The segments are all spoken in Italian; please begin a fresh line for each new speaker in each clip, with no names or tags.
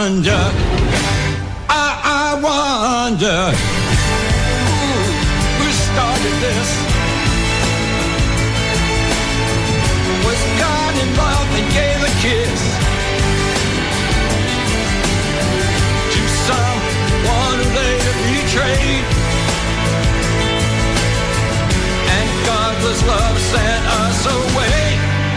wonder, I wonder who started this. Was God involved and gave a kiss to someone who later betrayed, and godless love sent us away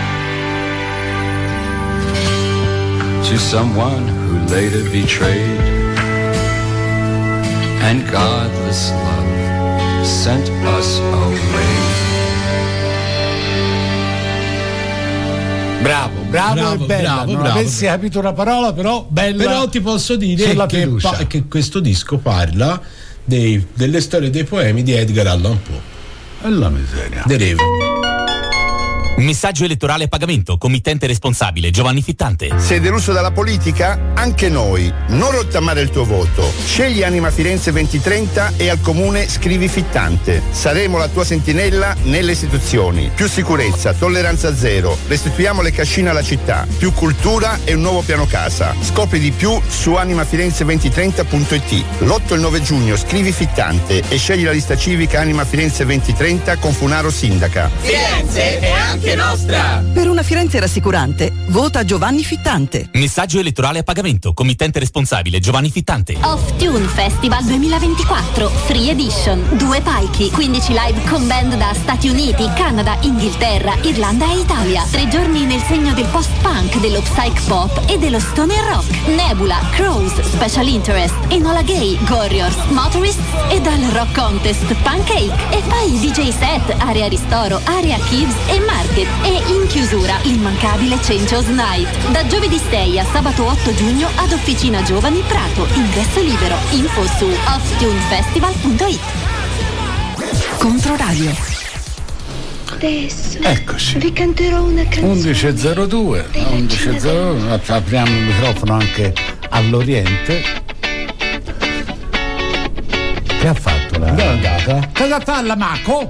to someone who later betrayed, and godless love sent us away.
Bravo, è bella. Non avessi capito una parola, però bella.
Però ti posso dire che questo disco parla delle storie dei poemi di Edgar Allan Poe.
E la miseria.
Devo.
Messaggio elettorale a pagamento. Committente responsabile Giovanni Fittante.
Sei deluso dalla politica? Anche noi. Non rottamare il tuo voto. Scegli Anima Firenze 2030 e al comune scrivi Fittante. Saremo la tua sentinella nelle istituzioni. Più sicurezza, tolleranza zero. Restituiamo le cascine alla città. Più cultura e un nuovo piano casa. Scopri di più su animafirenze2030.it. L'8 e il 9 giugno scrivi Fittante e scegli la lista civica Anima Firenze 2030 con Funaro sindaca.
Firenze è anche nostra. Per una Firenze rassicurante, vota Giovanni Fittante.
Messaggio elettorale a pagamento. Committente responsabile Giovanni Fittante.
Off Tune Festival 2024 Free Edition. 2 palchi, 15 live con band da Stati Uniti, Canada, Inghilterra, Irlanda e Italia. 3 giorni nel segno del post-punk, dello psych pop e dello stoner rock. Nebula, Crows, Special Interest, Enola Gay, Gorriors, Motorists e dal Rock Contest Pancake. E poi DJ set, Area Ristoro, Area Kids e Market. E in chiusura l'immancabile Changeos Night. Da giovedì 6 a sabato 8 giugno ad Officina Giovani Prato. Ingresso libero. Info su offtunefestival.it.
Controradio.
Adesso
eccoci.
vi canterò una canzone.
11.02 11.02. Apriamo il microfono anche all'Oriente. Che ha fatto la?
Dove è andata?
Cosa fa la Mako?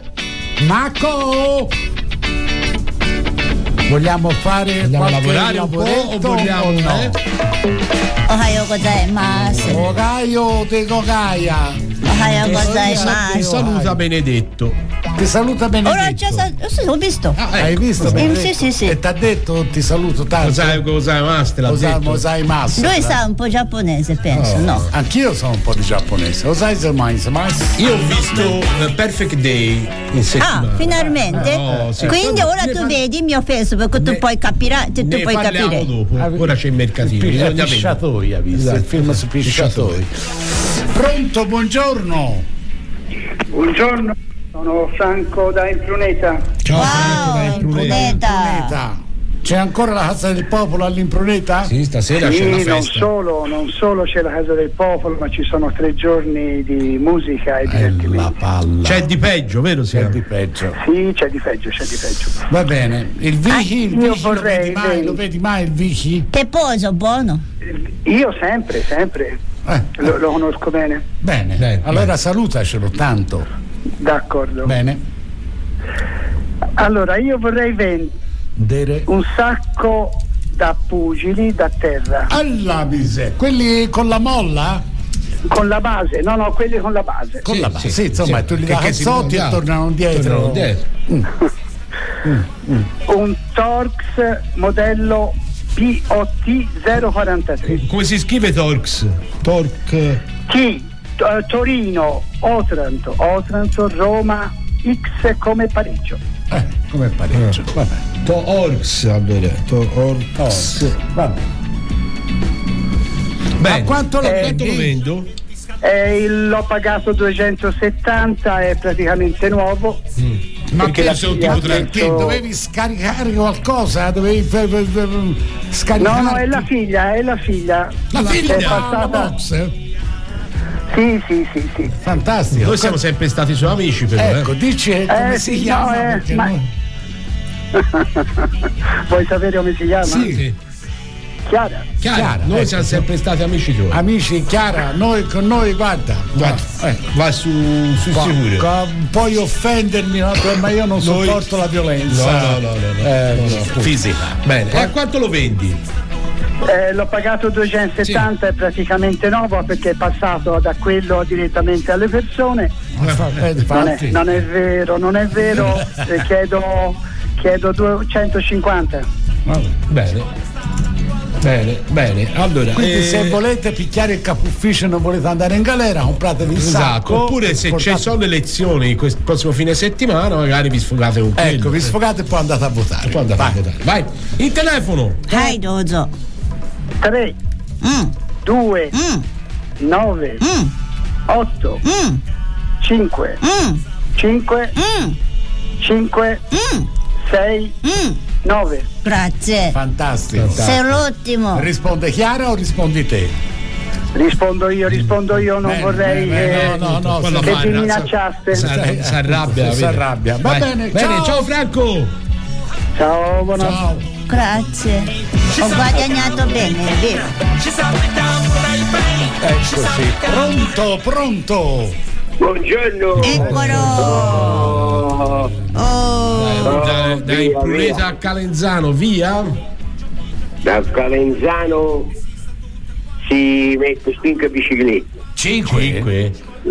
Vogliamo
lavorare un po' o vogliamo
no?
Ohayo gozaimasu.
Ohayo te gogaya.
Ohayo gozaimasu.
Ti saluta Benedetto.
Ti saluta Benedetto.
Ora ho visto.
Hai visto Benedetto?
Sì.
E ti ha detto ti saluto tanto. Osai Master.
Lui sa un po' giapponese, penso, no?
Anch'io sono un po' di giapponese. Osai mais.
Io ho visto Perfect Day in settimana.
Ah, finalmente?
Sì.
Quindi ora tu vedi il mio Facebook, tu puoi capire. Tu puoi capire.
Dopo. Ora c'è il mercatino.
Pisciatoi ha visto.
Esatto.
Il film su Pisciatoi. Pronto, buongiorno.
Buongiorno, sono Franco da Impruneta.
Ciao,
wow,
Franco da
Impruneta.
C'è ancora la Casa del Popolo all'Impruneta?
Sì, stasera c'è la festa.
Non solo c'è la Casa del Popolo, ma ci sono 3 giorni di musica e divertimento.
La palla.
C'è di peggio, vero?
C'è di peggio.
Sì, c'è di peggio.
Va bene. Il Vichi,
io vorrei
lo vedi mai il Vichi?
Che poso buono.
Io sempre. Lo conosco bene.
Bene. Allora salutacelo tanto.
D'accordo.
Bene.
Allora, io vorrei vendere un sacco da pugili da terra.
Alla miseria. Quelli con la molla?
Con la base, no, quelli con la base.
Con la base, sì, insomma, tu li dai cazzotti e tornano dietro.
Un Torx modello POT 043.
Come si scrive Torx?
Torino, Otranto, Roma, X come pareggio.
Come pareggio. Vabbè.
Torx, allora. Torx.
Vabbè.
Bene. Ma quanto lo vendo?
L'ho pagato 270, è praticamente nuovo.
Ma penso che dovevi scaricare qualcosa? Dovevi scaricare?
No, è la figlia.
La figlia
è passata. Sì.
Fantastico.
Noi siamo sempre stati suoi amici, però.
Ecco, dici come si chiama?
Vuoi sapere come si chiama?
Sì.
Chiara.
Noi siamo sempre stati amici tuoi.
Amici, Chiara, con noi guarda.
Va sul sicuro.
Puoi offendermi, ma io non sopporto la violenza.
No.
Fisica.
Bene. E a quanto lo vendi?
L'ho pagato 270, è praticamente nuovo perché è passato da quello direttamente alle persone. Non è vero, chiedo 250.
Bene. Allora, quindi se volete picchiare il capo ufficio e non volete andare in galera, compratevi il sacco.
Oppure se ci sono le elezioni il prossimo fine settimana, magari vi sfogate un po'.
Ecco, vi sfogate e poi andate a votare. Vai. Il telefono.
Dai, Dozo.
3 2 9 8 5 5 6 9.
Grazie.
Fantastico.
Sei l'ultimo.
Risponde Chiara o rispondi te?
Rispondo io, non vorrei che ti minacciaste.
Si arrabbia.
Va bene,
ciao Franco.
Ciao, buonanotte.
Ciao.
Grazie. Ho guadagnato bene, è vero.
Eccoci. Pronto.
Buongiorno.
Eccolo.
Dai Pruleta a Calenzano, via.
Da Calenzano si mette 5 biciclette.
5?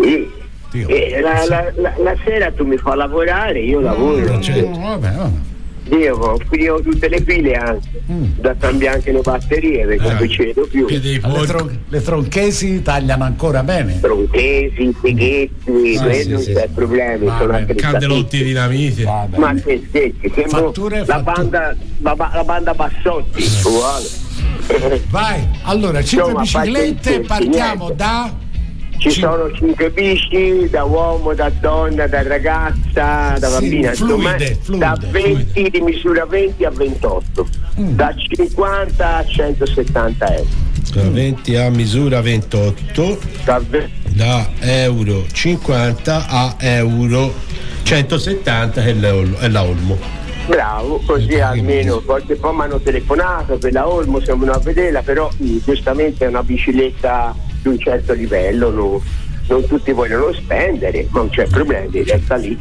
La sera tu mi fai lavorare, io lavoro.
Vabbè.
Io finivo tutte le file anche da cambiare anche le batterie perché non ci vedo più.
Le tronchesi tagliano ancora bene.
Tronchesi, fighetti, non c'è problemi, sono anche
candelotti dinamite.
Ma che scherzi, la banda Bassotti uguale.
Vai, allora 5 biciclette, partiamo da.
Ci sono 5 bici, da uomo, da donna, da ragazza, da bambina,
fluide.
Da 20 di misura 20 a 28, da 50 a 170 euro.
Da 20 a misura 28, da euro 50 a euro 170 è la Olmo.
Bravo, così almeno poi mi hanno telefonato per la Olmo, siamo venuti a vederla, però giustamente è una bicicletta di un certo livello, non tutti vogliono spendere, ma non c'è problema, resta lì.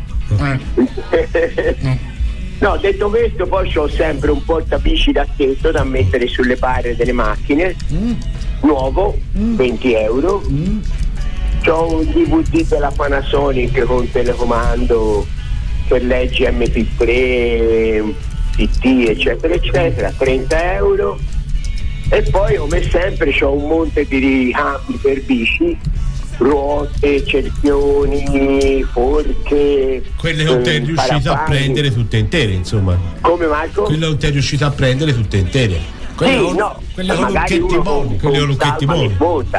No, detto questo, poi ho sempre un portabici da tetto da mettere sulle barre delle macchine, nuovo, 20 euro. C'ho un DVD della Panasonic con telecomando per leggi MP3, TT, eccetera, 30 euro. E poi come sempre c'ho un monte di ricambi per bici, ruote, cerchioni, forche.
Quelle non ti è riuscito a prendere tutte intere, insomma.
Come, Marco?
Quelle non ti è riuscito a prendere tutte intere.
Quelle con lucchetti buoni.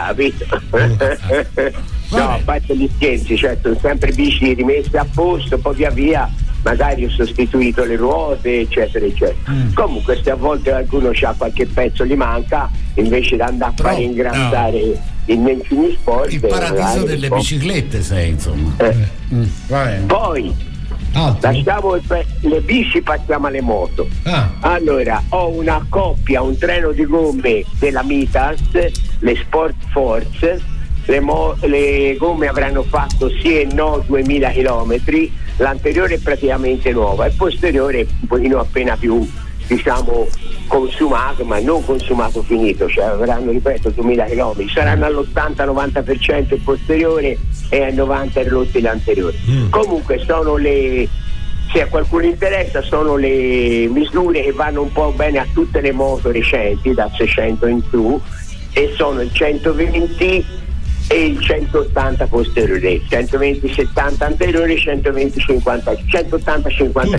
No, a parte gli scherzi, certo, sono sempre bici rimesse a posto, poi via magari ho sostituito le ruote, eccetera. Comunque se a volte qualcuno c'ha qualche pezzo gli manca, invece di andare a fare ingrassare immensimi sport,
il paradiso delle biciclette sei, insomma.
Poi lasciamo le bici, passiamo alle moto. Allora, ho una coppia, un treno di gomme della Mitas, le Sport Force. Le gomme avranno fatto sì e no 2000 km, l'anteriore è praticamente nuova, il posteriore è un pochino appena più, diciamo, consumato, ma non consumato finito, cioè avranno, ripeto, 2000 km, saranno all'80-90% il posteriore e al 90% rotti l'anteriore. Comunque sono se a qualcuno interessa, sono le misure che vanno un po' bene a tutte le moto recenti da 600 in su, e sono il 120 e il 180 posteriore, 120 70 anteriore, 120 50, 180 50.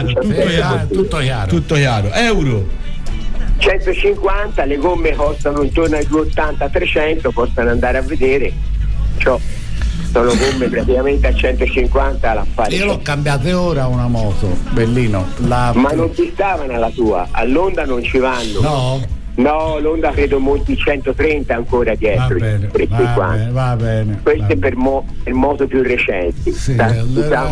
Tutto chiaro. Euro
150, le gomme costano intorno ai 280-300, possono andare a vedere. Sono gomme praticamente a 150 all'affare.
Io l'ho cambiata ora una moto, bellino.
Ma non ti stavano alla tua, all'Honda non ci vanno. No, l'Honda credo molti 130 ancora dietro.
Va bene.
Queste per moto più recenti.
Sì, allora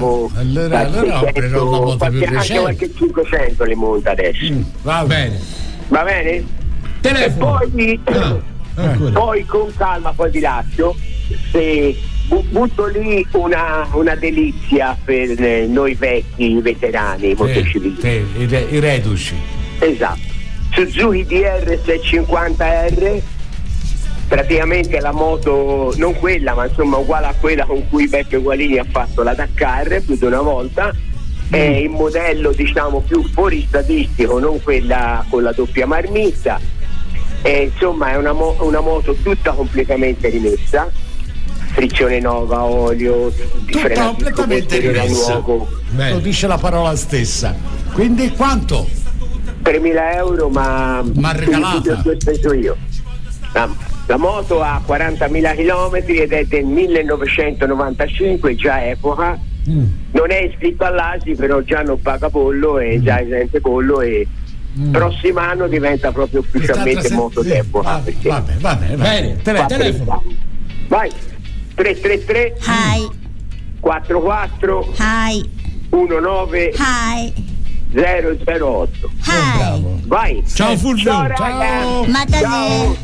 anche qualche 500 le monta adesso.
Va bene.
Telefono.
E poi con calma, poi vi lascio. Se butto lì una delizia per noi vecchi veterani motociclisti.
I reduci.
Esatto. Suzuki DR650R, praticamente la moto, non quella, ma insomma uguale a quella con cui Beppe Gualini ha fatto la Dakar più di una volta. È il modello diciamo più fuoristatistico, non quella con la doppia marmitta. Insomma è una moto tutta completamente rimessa, frizione nova, olio,
tutta completamente rimessa, lo dice la parola stessa. Quindi quanto?
3.000 euro, ma
regalata,
l'ho speso io. La moto ha 40.000 chilometri ed è del 1995, già epoca. Non è iscritto all'ASI, però già non paga bollo e già esente bollo, e prossimo anno diventa proprio ufficialmente moto d'epoca.
Va bene. Telefono.
Vai. 333
Hi
44
Hi
19
Hi
008.
Hi.
Vai.
Ciao Fulvio.
Ciao.
Matane.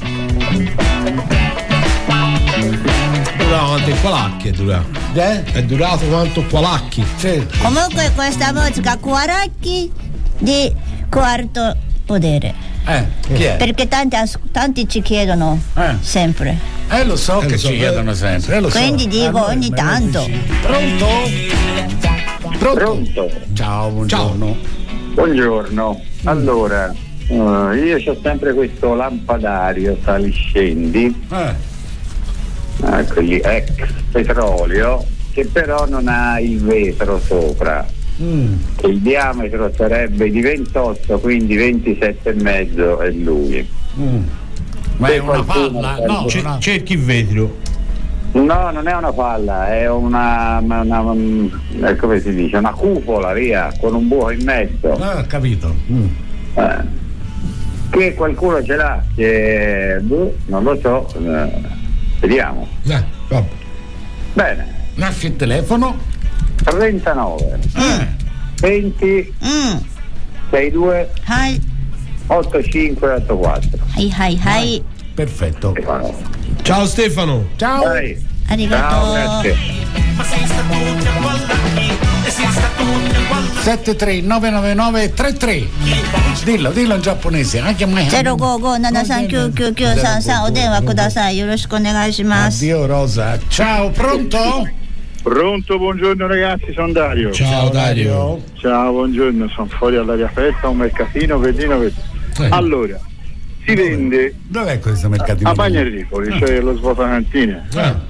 Dura quanto Qualacchi è durato quanto Qualacchi.
Comunque questa musica Qualacchi di quarto potere.
Chi è?
Perché tanti ci chiedono sempre.
Lo so che ci chiedono sempre.
Quindi dico ogni tanto.
Pronto? Ciao, buongiorno.
Buongiorno. Allora, io ho sempre questo lampadario sali-scendi, quelli ex petrolio, che però non ha il vetro sopra. Il diametro sarebbe di 28, quindi 27,5 è lui.
Ma è una palla? No,
cerchi il vetro.
No, non è una palla, è una come si dice, una cupola, via, con un buco in mezzo.
Capito.
Che qualcuno ce l'ha, che non lo so, vediamo. Bene.
Lascia il telefono.
39 20 62 8584.
Hi.
Perfetto.
Ciao Stefano.
Ciao.
Arigato.
Grazie.
7399933. Dillo in giapponese. Anche a me.
055-739-9933お電話ください。よろしくお願いします。
Addio Rosa. Ciao, pronto?
Pronto, buongiorno ragazzi, sono Dario.
Ciao Dario.
Ciao, buongiorno, sono fuori all'aria aperta, un mercatino, Verdino. Allora, si vende.
Dov'è questo mercatino?
A Bagnaripoli, cioè lo svuotacantine.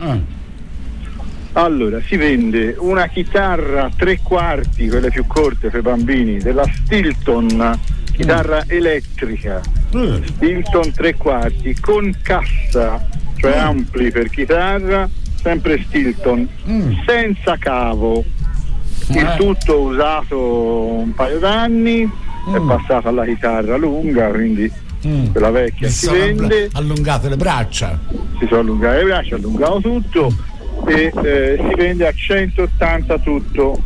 Allora, si vende una chitarra 3/4, quelle più corte per bambini, della Stilton, chitarra elettrica, Stilton 3/4, con cassa, cioè ampli per chitarra, sempre Stilton, senza cavo, il tutto usato un paio d'anni, è passato alla chitarra lunga, quindi quella vecchia si vende.
Allungate le braccia.
Si sono allungate le braccia, allungato tutto e si vende a 180 tutto.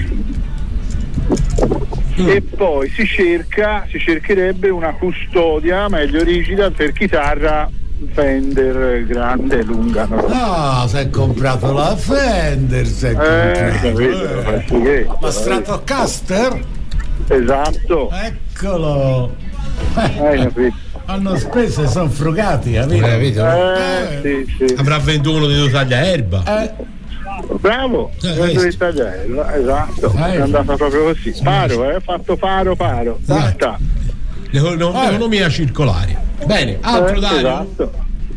E poi si cercherebbe una custodia meglio rigida per chitarra Fender grande, lunga.
Si è comprato la Fender,
capito,
la Stratocaster?
Esatto.
Eccolo. Hanno speso e sono frugati, capito?
Sì.
Avrà venduto uno di due tagliaerba.
Bravo, esatto, è andata proprio così. Paro, fatto paro. Basta.
L'economia circolare. Bene, altro Dario.
Esatto.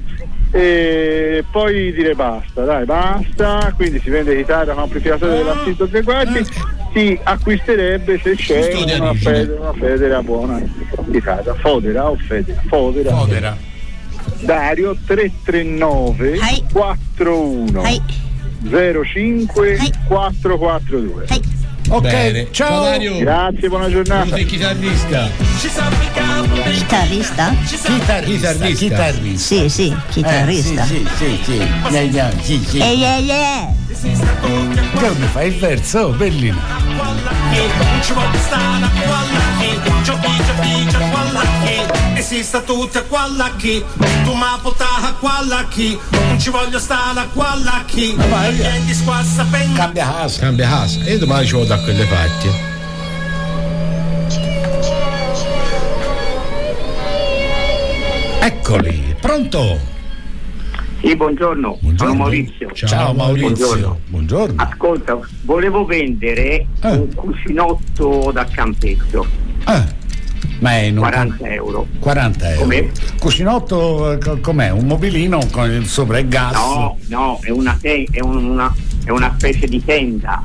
E poi dire basta, quindi si vende chitarra con amplificatore della Stilton 3/4, si acquisterebbe se c'è una Federa buona chitarra, Fodera o Fodera. Dario 339 41 05 442.
Ok,
bene.
Ciao
Dario.
Grazie, buona giornata.
Chitarrista.
Chitarrista?
Chitarrista.
Sì, chitarrista.
Sì. Che mi fai il verso, bellino.
Esiste tutta quella che tu mi hai portato quella che non ci voglio stare quella che
cambia casa
e domani ci vado da quelle parti.
Eccoli, pronto?
Sì, buongiorno. Sono Maurizio.
Ciao Maurizio. Buongiorno.
Ascolta, volevo vendere un cuscinotto da campetto.
Ma è
40 euro.
40 euro.
Com'è?
Cuscinotto com'è? Un mobilino con il sopra il gas?
No, è una specie di tenda.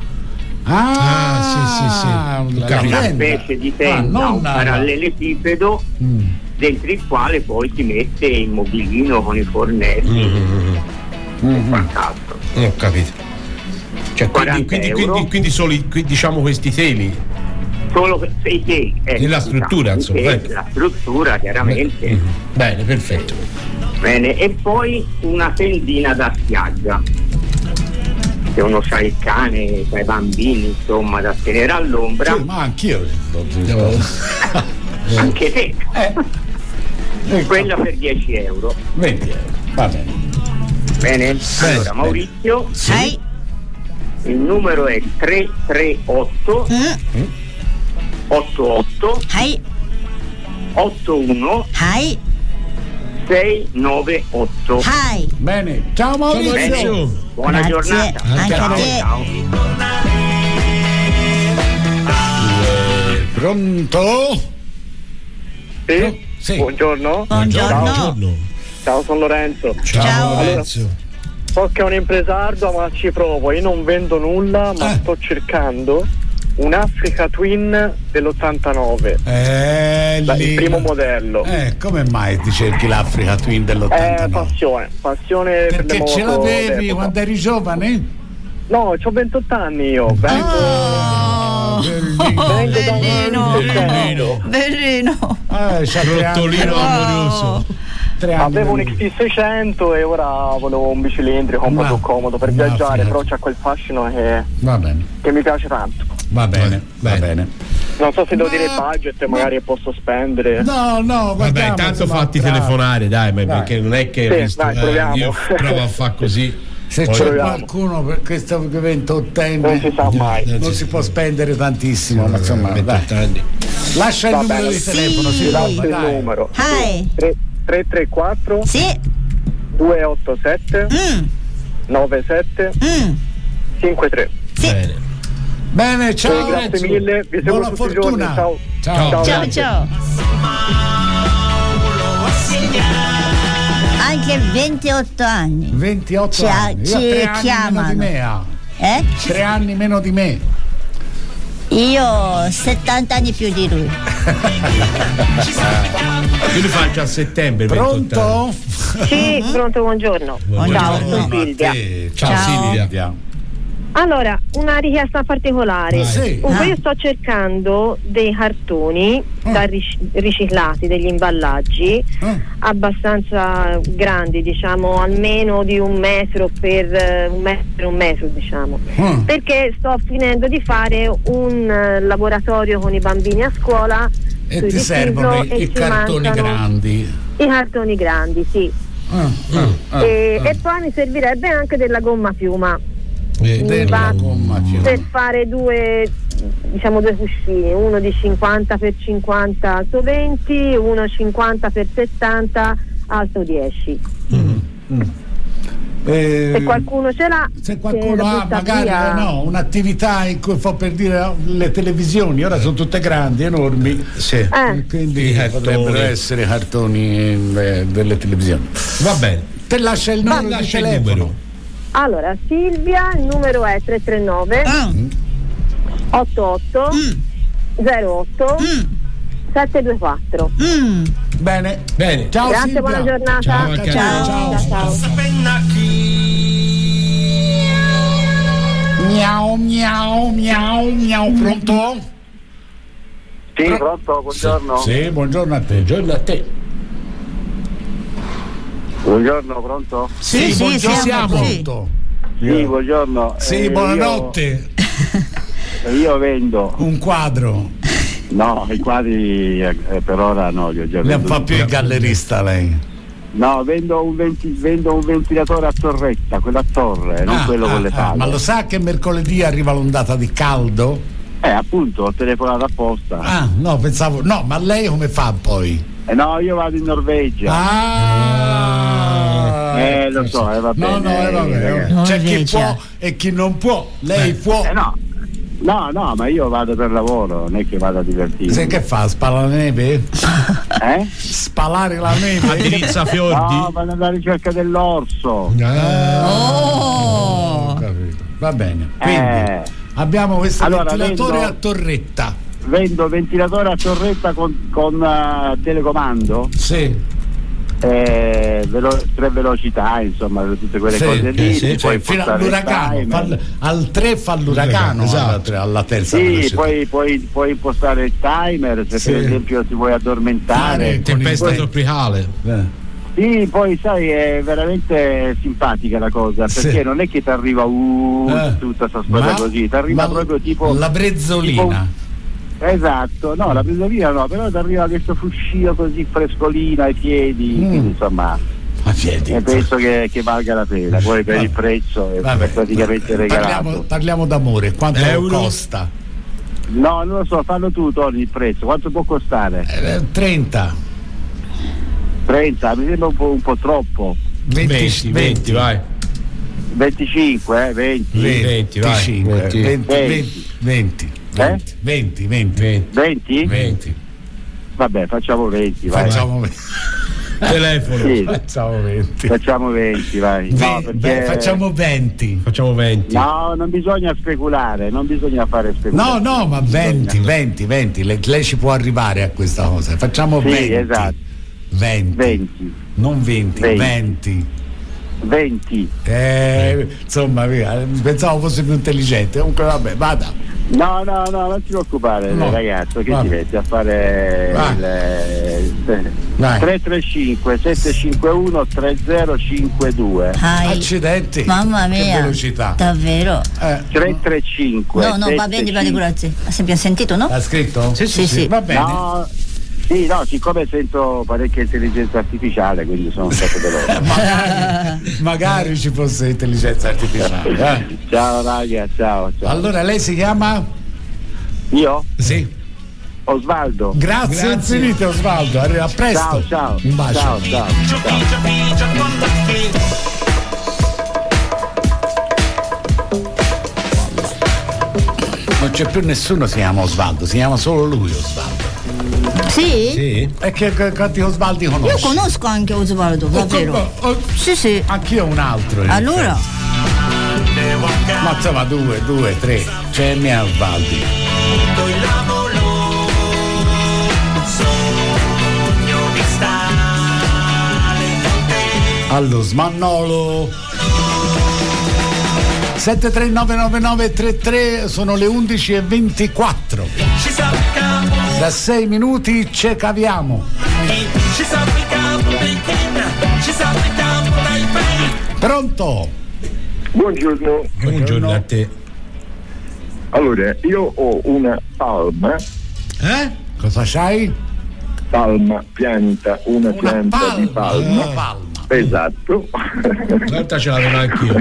Sì.
Una specie di tenda, un parallelepipedo dentro il quale poi si mette il mobilino con i fornelli e quant'altro.
Ho capito. Cioè, quindi solo diciamo questi teli?
Solo i teli.
Nella struttura, insomma.
La struttura, chiaramente.
Bene, perfetto.
Bene, e poi una tendina da spiaggia. Se uno sa il cane, sa i bambini, insomma, da tenere all'ombra.
Sì, ma anch'io.
Anche te. Quella per 10 euro.
20 euro, va bene.
Bene, allora Maurizio.
Sì.
Il numero è 338 88 81 698.
Bene, ciao Maurizio.
Bene. Buona giornata.
Anche a te.
Ciao.
Pronto?
Sì? Buongiorno. Ciao, sono Lorenzo.
Ciao.
Allora, so che è un impresario, ma ci provo. Io non vendo nulla, ma sto cercando un Africa Twin dell'89. Il primo modello.
Come mai ti cerchi l'Africa Twin dell'89?
Passione per le moto.
Perché ce l'avevi quando eri giovane?
No, ho 28 anni io.
Bellino.
Rottolino amoroso.
Avevo un XT600 e ora volevo un bicilindrico un po' più comodo per viaggiare, però c'ha quel fascino che mi piace tanto.
Va bene.
Non so se devo dire budget, magari posso spendere.
No,
vabbè, tanto fatti telefonare, dai, perché non è che
proviamo.
Io provo a fare così.
Se c'è qualcuno per questo 28enne
non si sa mai,
non si può spendere tantissimo, ma insomma, dai. Lascia il numero di telefono,
il numero 334 287 97 53.
Bene, ciao.
Grazie mille, vi seguo
buona
tutti
fortuna.
I giorni.
Ciao. Anche 28 anni.
28 anni.
Ci chiamano.
3 anni meno di me.
Io 70 anni più di lui.
Io li faccio a settembre.
Pronto?
Sì, pronto, buongiorno. Ciao, sono Silvia.
Ciao Silvia.
Allora, una richiesta particolare. Comunque io sto cercando dei cartoni riciclati, degli imballaggi abbastanza grandi, diciamo almeno di 1 metro per un metro, diciamo, perché sto finendo di fare un laboratorio con i bambini a scuola
e ti servono i cartoni grandi.
I cartoni grandi, sì. E poi mi servirebbe anche della gomma piuma. Per fare due cuscini, uno di 50x50 alto 20, uno 50x70 alto 10. Se qualcuno ce l'ha,
se qualcuno ha magari un'attività in cui fa, per dire, le televisioni ora sono tutte grandi, enormi, quindi potrebbero essere cartoni delle televisioni. Va bene, te lascia il numero di telefono.
Allora, Silvia, il numero è 339 88 08 724.
Bene. Ciao.
Grazie,
Silvia.
buona giornata. Ciao.
Miau. Pronto?
Sì, pronto, buongiorno.
Sì, buongiorno a te.
Buongiorno, pronto?
Sì, siamo. Pronto.
Sì, buongiorno.
Sì, buonanotte.
Io vendo
un quadro.
No, i quadri per ora no, li ho già venduti.
Ne fa più il gallerista lei?
No, vendo un ventilatore a torretta, quello a torre, non quello con le pale.
Ma lo sa che mercoledì arriva l'ondata di caldo?
Appunto, ho telefonato apposta.
No, pensavo. No, ma lei come fa poi?
No, io vado in Norvegia. Lo so, va bene.
Va bene. C'è chi può e chi non può. Lei può.
No, ma io vado per lavoro, non è che vado a divertirmi.
Sai che fa? Spala la neve? Spalare la neve?
Addirizza fiordi?
No, vado alla ricerca dell'orso.
Va bene. Quindi abbiamo questo ventilatore a torretta.
Vendo ventilatore a torretta con telecomando?
Sì.
3 velocità, insomma, tutte quelle cose lì. Poi
fino all'uragano, al 3 fa l'uragano, esatto. Alla terza velocità.
Puoi impostare il timer se per esempio ti vuoi addormentare.
Tempesta tropicale.
Sì, poi sai, è veramente simpatica la cosa, perché non è che ti arriva tutta questa storia così, ti arriva proprio tipo
la brezzolina.
Esatto, no, la brezzolina no, però ti arriva questo fruscio così frescolino ai piedi, quindi insomma penso che valga la pena. Poi per il prezzo è praticamente regalato.
Parliamo d'amore, quanto costa?
No, non lo so, fallo tu Tony, il prezzo, quanto può costare?
30,
mi sembra un po' troppo.
20 vai.
25, 20
vai. 20. 20.
Vabbè, facciamo 20, vai.
Telefono.
Sì.
Facciamo 20,
vai.
Facciamo 20.
No, non bisogna speculare, non bisogna fare speculazione.
No, ma 20. Lei ci può arrivare a questa cosa. Facciamo 20.
Esatto.
20. Non 20. Insomma, pensavo fosse più intelligente. Comunque vabbè, vada.
No, non ti preoccupare, ragazzo, che ti metti a fare il 335 751 3052.
Accidenti.
Mamma mia.
Che velocità.
Davvero.
335.
No, va bene, grazie. Abbiamo sentito, no?
Ha scritto?
Sì.
Va bene.
No, siccome sento parecchia intelligenza artificiale, quindi sono stato veloce.
magari ci fosse intelligenza artificiale.
Ciao raga, ciao.
Allora lei si chiama?
Io?
Sì.
Osvaldo.
Grazie infinite Osvaldo, a presto.
Ciao.
Un bacio.
Ciao.
Non c'è più nessuno si chiama Osvaldo, si chiama solo lui Osvaldo.
Sì?
E che quanti Osvaldi conosci?
Io conosco anche Osvaldo, davvero.
Sì. Anch'io un altro.
Allora?
Ma insomma 2, 3. C'è mia Osvaldi. Allo Smannolo. 7399933, sono le 11:24. Da 6 minuti ci caviamo. Pronto?
Buongiorno a te.
Allora, io ho una palma.
Cosa c'hai?
Palma, pianta, una pianta di palma.
Una palma.
Esatto.
L'altra ce l'avevo anch'io.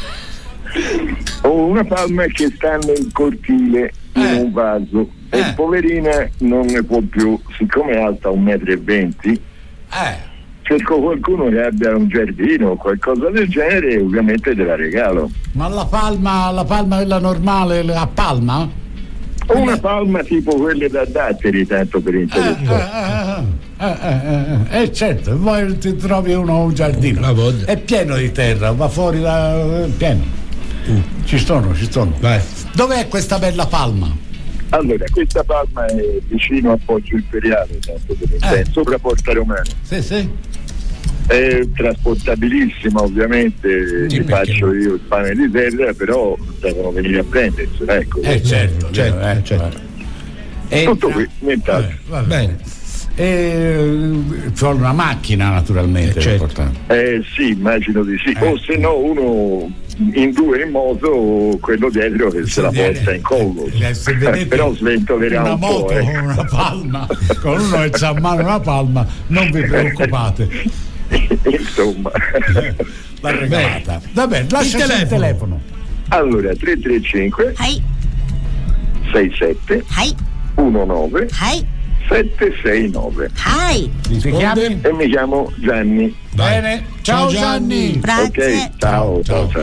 Ho una palma che sta nel cortile in un vaso e poverina non ne può più, siccome è alta 1,20 m. Cerco qualcuno che abbia un giardino o qualcosa del genere e ovviamente te la regalo.
Ma la palma quella normale a palma?
Una palma tipo quelle da datteri, tanto per interessare.
Certo, poi ti trovi un giardino, è pieno di terra, va fuori da pieno. Ci sono.
Vai.
Dov'è questa bella palma?
Allora, questa palma è vicino a Poggio Imperiale, tanto per intendere, sopra Porta Romana.
Sì.
È trasportabilissima, ovviamente, ci faccio io il pane di terra, però devono venire a prenderselo, ecco.
Certo.
Tutto qui, nient'altro.
Va bene. C'ho una macchina naturalmente,
certo.
Sì, immagino di sì. O se no uno in due in moto, quello dietro che se la porta in collo. Però sventolerà
una
un
moto
po'.
con una palma, con uno che c'ha a mano una palma, non vi preoccupate.
Insomma,
la regalata. Va bene, lascia il telefono.
Allora, 335 67 19 769.
Ti
chiami?
E mi chiamo Gianni.
Bene, ciao Gianni.
Grazie.
Ok, ciao.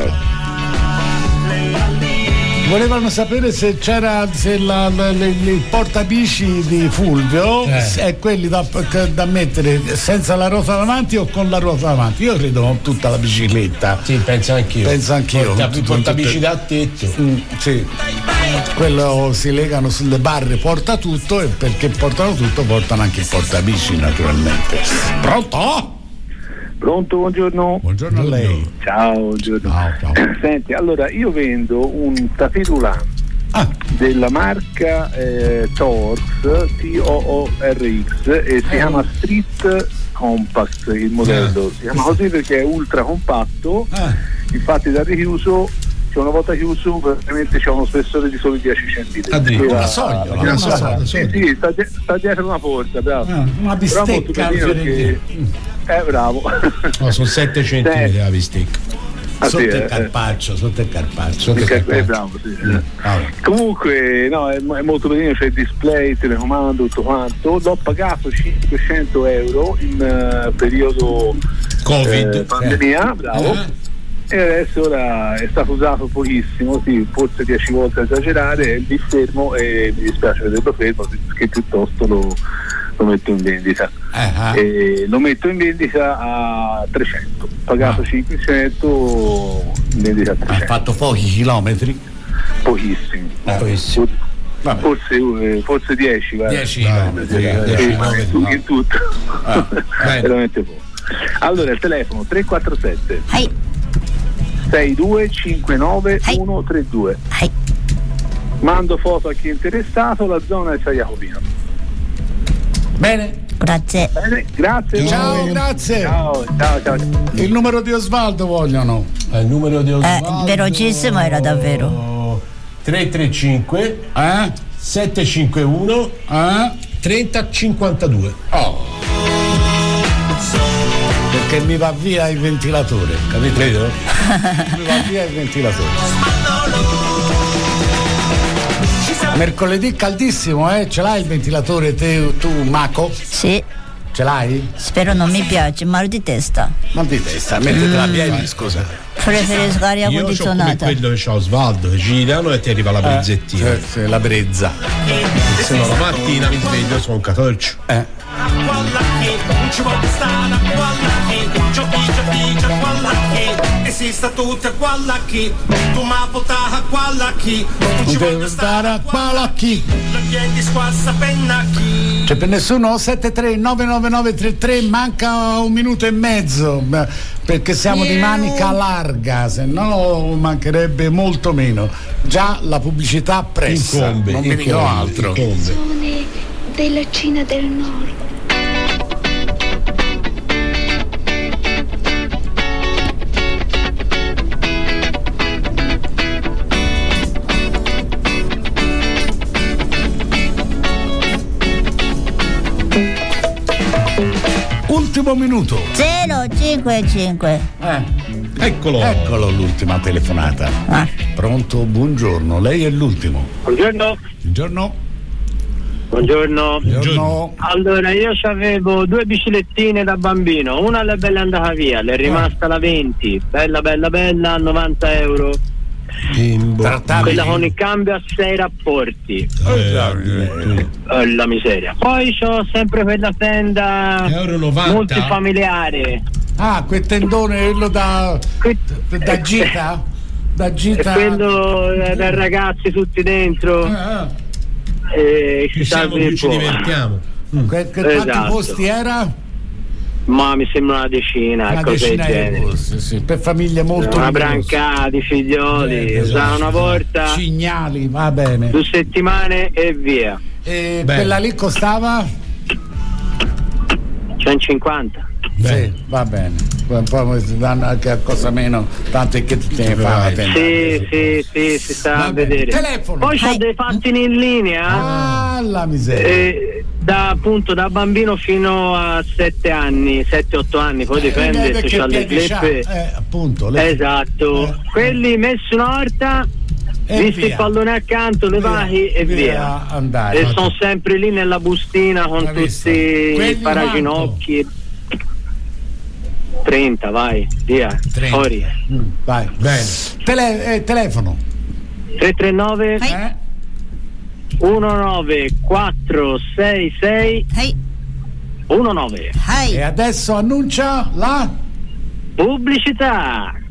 Volevano sapere se c'era il portabici di Fulvio è quelli da mettere senza la ruota davanti o con la ruota davanti. Io credo tutta la bicicletta.
Sì, penso anch'io. Portabici da tetto.
Sì. Quello si legano sulle barre porta tutto, e perché portano tutto portano anche il portabici naturalmente. Pronto?
Pronto, buongiorno.
Buongiorno a lei.
Ciao, buongiorno.
Ciao.
Senti, allora io vendo un tapis roulant della marca Toorx, Toorx, e si chiama Street Compact, il modello. Si chiama così perché è ultra compatto, infatti da richiuso, cioè una volta chiuso praticamente c'è uno spessore di soli 10 cm.
Una soglia.
Sì, sta dietro una porta, bravo.
Una bistecca.
Bravo.
No, sono 7 centimetri la bistecca.
Sotto il carpaccio.
Bravo, sì. Comunque è molto carino, c'è il display, telecomando, tutto quanto. L'ho pagato 500 euro in periodo Covid, pandemia, bravo. E adesso ora è stato usato pochissimo, sì, forse 10 volte a esagerare, è lì fermo e mi dispiace vederlo fermo, che piuttosto lo metto in vendita. E lo metto in vendita a 300, pagato 500, in vendita a 300.
Ha fatto pochi chilometri?
Pochissimi. Forse 10, guarda. 10 in tutto. Veramente poco. Allora il telefono 347 6259 132. Mando foto a chi è interessato, la zona è San Jacopino.
Bene.
Grazie.
Bene, grazie.
Ciao, grazie.
Ciao.
Il numero di Osvaldo vogliono.
Il numero di Osvaldo.
Velocissimo era davvero.
335 751 3052.
Perché mi va via il ventilatore, capito? Mi va via il ventilatore. Mercoledì caldissimo, ce l'hai il ventilatore tu, Maco?
Sì.
Ce l'hai?
Spero non mi piace, mal di testa.
Mal di testa, mettetela piedi, scusa.
Preferisco aria condizionata.
Io come quello che c'ha Osvaldo, che girano e ti arriva la brezzettina.
La brezza.
Se no la mattina mi sveglio, sono un catorcio.
Esista tutta quella chi tu ma potata quella chi non ci voglio stare a quella chi la chiedi squassa penna chi
c'è per nessuno. 7399933, manca un minuto e mezzo perché siamo di manica larga, se no mancherebbe molto meno. Già la pubblicità pressa, non vi dico altro.
Zone della Cina del Nord.
Ultimo minuto.
055.
Eccolo l'ultima telefonata. Pronto, buongiorno, lei è l'ultimo. Buongiorno.
Allora io avevo 2 biciclettine da bambino, una è bella andata via, le è rimasta la 20, bella, 90 euro. Quella con il cambio a 6 rapporti. La miseria. Poi c'ho sempre quella tenda multifamiliare.
Quel tendone, quello da gita? Da gita.
E quello da ragazzi tutti dentro.
Ci divertiamo.
Quanti posti era?
Ma mi sembra una decina
di posti, sì. Per famiglie molto
una brancata di figlioli, una volta
cignali, va bene,
2 settimane e via.
E quella lì costava
150.
Sì, va bene, un po' danno anche costa meno, tanto che te ne fa.
Sì, si sta a vedere.
Telefono.
Poi c'ho dei pattini in linea.
La miseria.
Da bambino fino a 7-8 anni, poi dipende se c'ha le cleppe.
Appunto.
Esatto. Quelli messi in orta visti il pallone accanto, le vai e via.
Andare.
E sono sempre lì nella bustina con tutti i paraginocchi. 30, vai, via. 30. Fuori.
Vai, bene. Telefono.
339 19466 19.
E adesso annuncia la
pubblicità.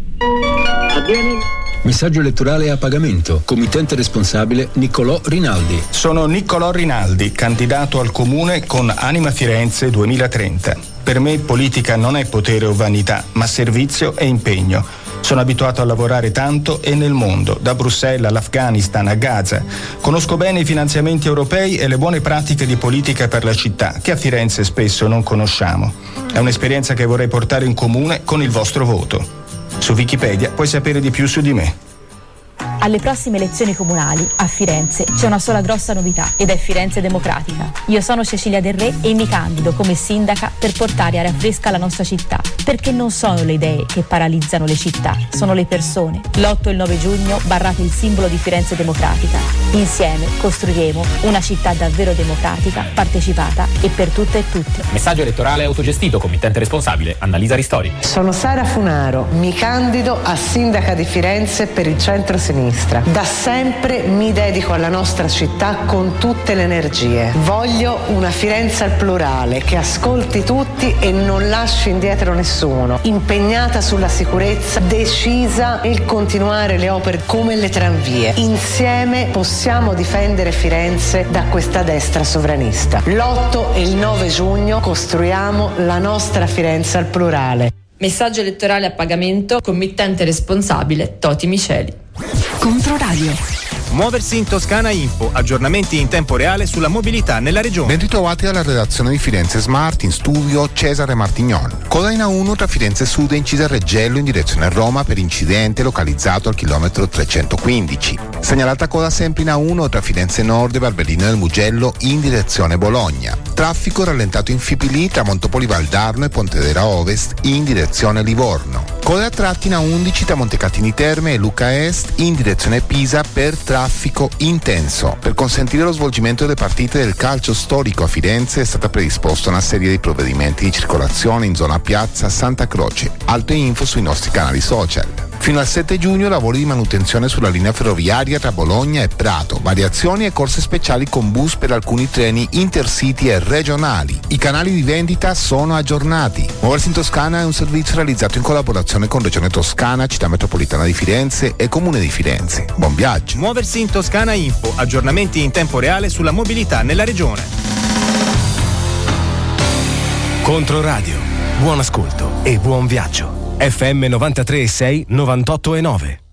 Messaggio elettorale a pagamento. Committente responsabile Niccolò Rinaldi.
Sono Niccolò Rinaldi, candidato al comune con Anima Firenze 2030. Per me politica non è potere o vanità, ma servizio e impegno. Sono abituato a lavorare tanto e nel mondo, da Bruxelles all'Afghanistan a Gaza. Conosco bene i finanziamenti europei e le buone pratiche di politica per la città, che a Firenze spesso non conosciamo. È un'esperienza che vorrei portare in comune con il vostro voto. Su Wikipedia puoi sapere di più su di me.
Alle prossime elezioni comunali a Firenze c'è una sola grossa novità ed è Firenze Democratica. Io sono Cecilia Del Re e mi candido come sindaca per portare aria fresca alla nostra città, perché non sono le idee che paralizzano le città, sono le persone. L'8 e il 9 giugno barrate il simbolo di Firenze Democratica. Insieme costruiremo una città davvero democratica, partecipata e per tutte e tutti.
Messaggio elettorale autogestito, committente responsabile Annalisa Ristori.
Sono Sara Funaro, mi candido a sindaca di Firenze per il centro-sinistra. Da sempre mi dedico alla nostra città con tutte le energie. Voglio una Firenze al plurale, che ascolti tutti e non lasci indietro nessuno. Impegnata sulla sicurezza, decisa nel continuare le opere come le tranvie. Insieme possiamo difendere Firenze da questa destra sovranista. L'8 e il 9 giugno costruiamo la nostra Firenze al plurale.
Messaggio elettorale a pagamento, committente responsabile Toti Miceli.
Controradio.
Muoversi in Toscana Info, aggiornamenti in tempo reale sulla mobilità nella regione.
Ben ritrovati alla redazione di Firenze Smart, in studio Cesare Martignon. Coda in A1 tra Firenze Sud e incisa Reggello in direzione Roma per incidente localizzato al chilometro 315. Segnalata coda sempre in A1 tra Firenze Nord e Barberino del Mugello in direzione Bologna. Traffico rallentato in Fipili tra Montopoli Valdarno e Pontedera Ovest in direzione Livorno. Coda a tratti in A11 tra Montecatini Terme e Lucca Est in direzione Pisa per traffico intenso. Per consentire lo svolgimento delle partite del calcio storico a Firenze è stata predisposta una serie di provvedimenti di circolazione in zona Piazza Santa Croce. Altre info sui nostri canali social. Fino al 7 giugno lavori di manutenzione sulla linea ferroviaria tra Bologna e Prato, variazioni e corse speciali con bus per alcuni treni intercity e regionali. I canali di vendita sono aggiornati. Muoversi in Toscana è un servizio realizzato in collaborazione con Regione Toscana, Città Metropolitana di Firenze e Comune di Firenze. Buon viaggio.
Muoversi in Toscana Info, aggiornamenti in tempo reale sulla mobilità nella regione.
Controradio. Buon ascolto e buon viaggio. FM 93.6, 98.9.